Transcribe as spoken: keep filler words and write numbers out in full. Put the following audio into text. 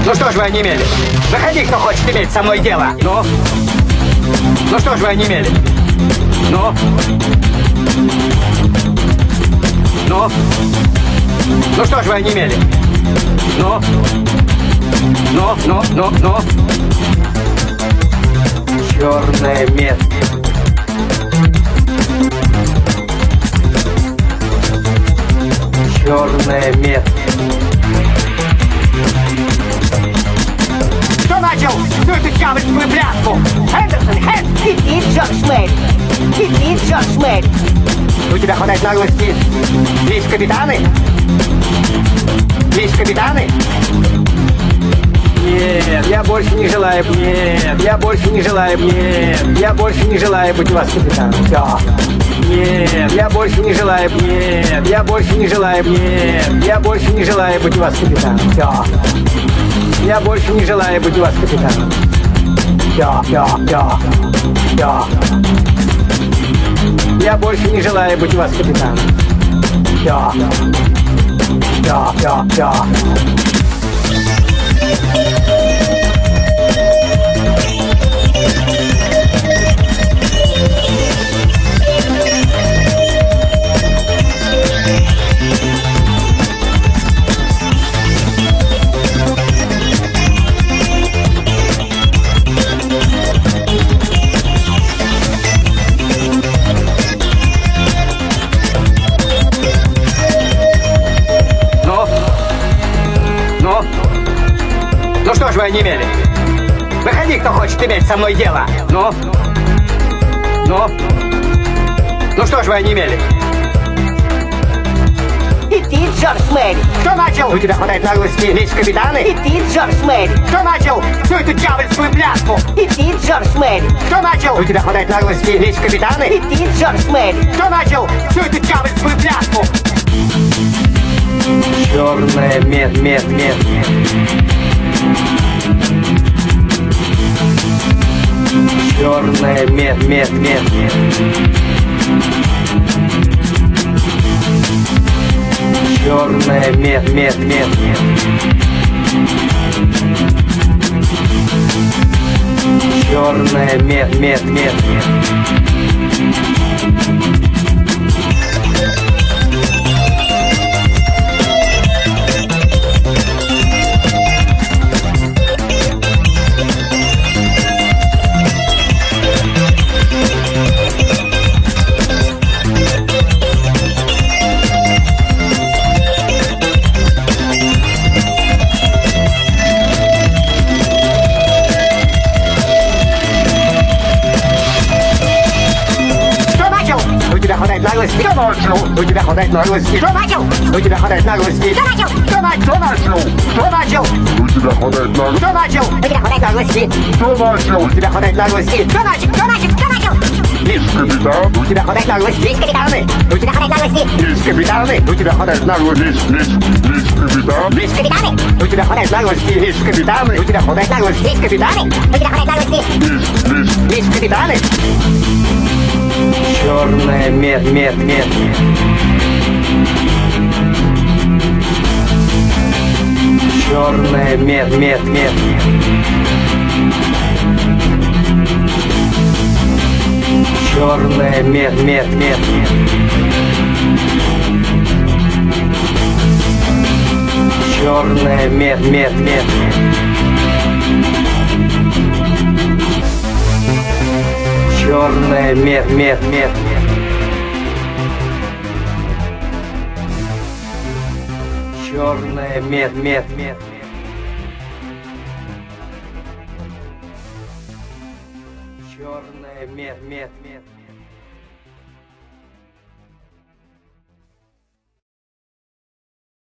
Ну что ж вы онемели? Заходи, кто хочет иметь со мной дело. Ну? Ну что ж вы онемели? Ну? Ну? Ну что ж вы онемели? Ну? Ну, ну, ну, ну. Черная метка. Черная метка. Кто начал всю эту дьявольскую пляску? Хендерсон, Хэнд! Иди, Джордж Мэри! Иди, Джордж Мэри! У тебя хватает наглости лезть в капитаны? Лезть в капитаны? Нет, я больше не желаю, нет, я больше не желаю, нет, я больше не желаю быть у вас капитаном. Все. Нет, я больше не желаю, нет, я больше не желаю, нет, я больше не желаю быть у вас капитаном. Все. Я больше не желаю быть у вас капитаном. Все, все, все, все. Я больше не желаю быть у вас капитаном. Все. Все, все, все. Ну что ж вы онемели? Выходи, кто хочет иметь со мной дело. Ну? Ну? Ну что ж вы онемели? Иди, Джордж Мэри! Кто начал? У тебя хватает наглости лезть в капитаны? Иди, Джордж Мэри! Кто начал всю эту дьявольскую пляску? Иди, Джордж Мэри! Кто начал? У тебя хватает наглости лезть в капитаны? Иди, Джордж Мэри! Кто начал всю эту дьявольскую пляску? Черная мед, мед, мед. Черная мед, мед, мед. Черная мед, мед, мед. Черная мед, мед, мед. Наглости. Кто начал? У тебя хватает наглости. Кто начал? У тебя хватает наглости. Кто начал? Кто начал? Кто начал? У тебя хватает наглости. Кто начал? У тебя хватает наглости. Кто начал? У тебя хватает наглости. Кто начал? Кто начал? Кто начал? Есть капитан. У тебя хватает наглости. Есть капитаны. У тебя хватает наглости. Есть капитаны. У тебя хватает наглости. Есть, есть, есть капитан. Есть капитаны. У тебя хватает наглости. Есть капитаны. У тебя хватает наглости. Есть капитаны. У тебя хватает наглости. Есть, есть. Есть капитаны. Черная мед, мед, мед. Черная мед, мед, мед. Черная мед, мед, мед. Черная мед, мед, мед. Черная мед, мед, мед. Черная мед, мед, мед. Черная мед, мед, мед.